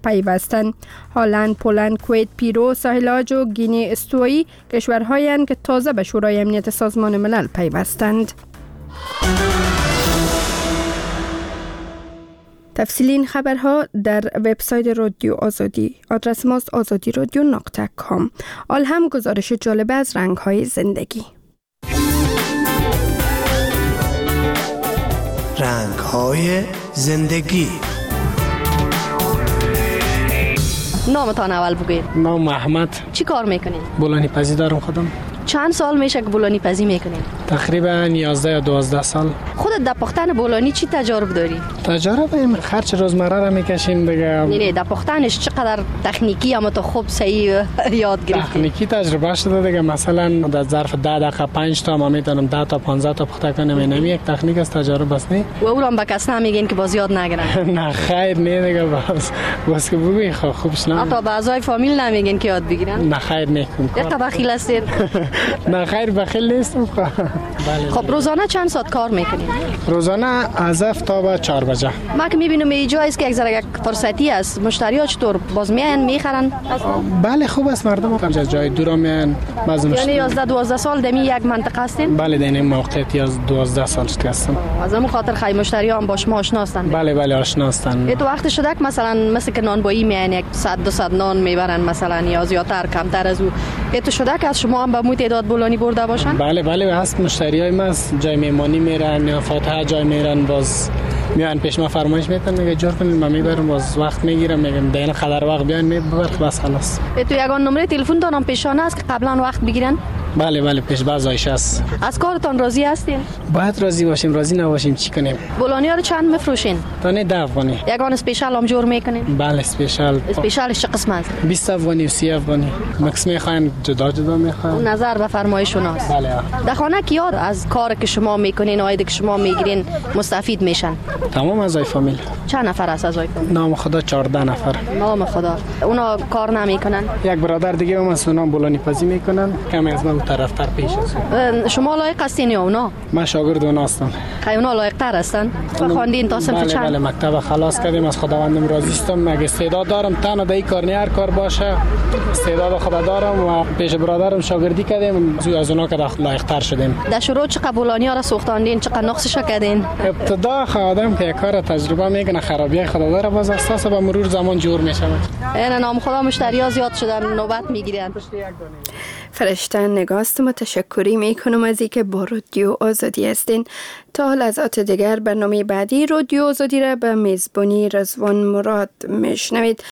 پیوستند. هالند، پولند، کویت، پیرو، ساحل عاج و گینه استوایی کشورهایند که تازه به شورای امنیت سازمان ملل پیوستند. تفصیلی این خبرها در وبسایت رادیو آزادی. آدرس ماست azadiradyo.com. آل هم گزارش جالب از رنگ‌های زندگی. رنگ‌های زندگی. نامتان اول بگوید. نام احمد. چی کار میکنید؟ بولانی پزی دارم خودم. چند سال میشه که بولانی پزی میکنید؟ تقریبا 11 یا 12 سال. خودت در پختن بولانی چی تجارب داری؟ تجارب این خرچ روزمره را میکشیم دیگه. نه در پختنش چقدر تکنیکی اما تو خوب صحیح یاد گرفتی؟ تکنیکی تجربه شده دیگه. مثلا در ظرف 10 دقیقه 5 تا ما میتونم 10 تا 15 تا پخته کنم. اینم یک تکنیک از تجربه است. نه و اونم به کس نمیگین که باز یاد نگیرن؟ نه خیر نه دیگه. باز که بگوی خوبش نه. حتی به اعضای فامیل نمیگین که یاد بگیرن؟ نه خیر نکنم. یک بخیل هستید؟ نه خیر بخیل نیستم. خب روزانه چند ساعت کار میکنید؟ روزانه از 7 تا به 4 بجه. ما که میبینم اینجا است که یک فرصتی است. مشتری‌ها چطور باز میان میخرن؟ بله خوب است. مردم از جای دور میان. یعنی 11 12 سال دمی یک منطقه هستین؟ بله در این موقعیت 12 سال هستم. از همون خاطر خیلی مشتری‌ها هم با شما آشنا هستند. بله آشنا هستند. تو وقت شده که مثلا که نانبایی میان یک 100 200 نان میبرن مثلا یا زیادتر کمتر از او. تو شده که از شما هم به مو تعداد بولانی برده باشن؟ بله هست. مشتریای ما از جای میمانی میرن یا فاتحه جای میرن باز میان پیش ما فرمایش میکنن میگه جور کنید ما میبرم باز وقت میگیرم میگم دین قدر وقت بیان میبر بس خلاص. تو یگان نمره تلفن دارم پیشانه است که قبلا وقت بگیرن؟ بله پیش باز آیش است. از کارتان راضی هستین؟ باید راضی باشیم. راضی نباشیم چی کنیم؟ بولانی ها رو چند میفروشین؟ تا 10 افغانی. یگان اسپیشال هم جور میکنین؟ بله اسپیشالش چه قسم است؟ 20 افغانی و 30 افغانی. مکس میخواین جدا میخواین. نظر به فرمایش شوناست. بله. در خانه کیا از کار که شما میکنین آید که شما میگیرین مستفید میشن؟ تمام اعضای فامیل. چند نفر است اعضای فامیل؟ نام خدا 14 نفر. نام خدا. اونا کار نمیکنن؟ یک برادر دیگه هم از اونام بولانی پزی میکنن. کم از من طرفتر پیش است. شما لایق هستین یا اونا؟ من شاگرد اونا هستم. خیلی اونا لایق تر هستن؟ خواندین تا صنف چند؟ بله مکتب خلاص کردیم. از خداوندم راضی هستم. اگه استعداد دارم تنها در این کار نه هر کار باشه استعداد خدا دارم و پیش برادرم شاگردی کردیم از اونا که لایق تر شدیم. در شروع چه بولانی ها را سوختاندین؟ چه نقصش کردین؟ ابتدا آدم که یک کار تجربه میکنه خرابی خدا داره باز اساس به مرور زمان جور میشه. این نام خدا مشتری ها زیاد شدن نوبت میگیرن. فرشته نگاست ما تشکری میکنم از اینکه با رادیو آزادی هستین. تا لحظات دیگر برنامه بعدی رادیو آزادی را به میزبانی رضوان مراد میشنوید.